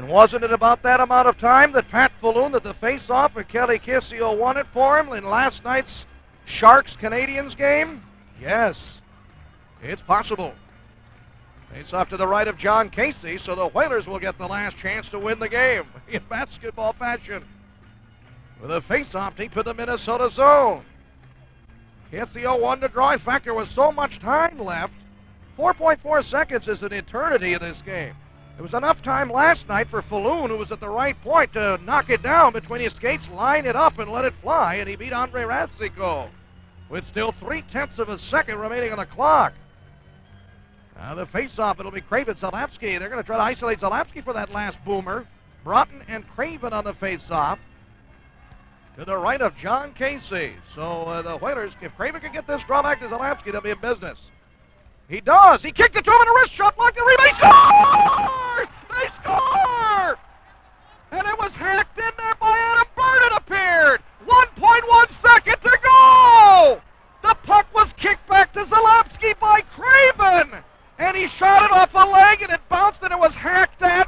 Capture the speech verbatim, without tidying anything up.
And wasn't it about that amount of time that Pat Falloon did the face-off and Kelly Kissio won it for him in last night's Sharks-Canadians game? Yes, it's possible. Face-off to the right of John Casey, so the Whalers will get the last chance to win the game in basketball fashion. With a face-off deep in the Minnesota zone. Kissio won the draw. In fact, there was so much time left. four point four seconds is an eternity in this game. There was enough time last night for Falloon, who was at the right point, to knock it down between his skates, line it up, and let it fly, and he beat Andre Ratsiko with still three-tenths of a second remaining on the clock. Now the face-off, it'll be Craven Zalapsky. They're going to try to isolate Zalapsky for that last boomer. Broughton and Craven on the face-off to the right of John Casey. So uh, the Whalers, if Craven can get this draw back to Zalapsky, they'll be in business. He does. He kicked it to him in a wrist shot, blocked the rebound. He scores! They score! And it was hacked in there by Adam Bird. It appeared. one point one second to go. The puck was kicked back to Zalapsky by Craven. And he shot it off a leg, and it bounced, and it was hacked at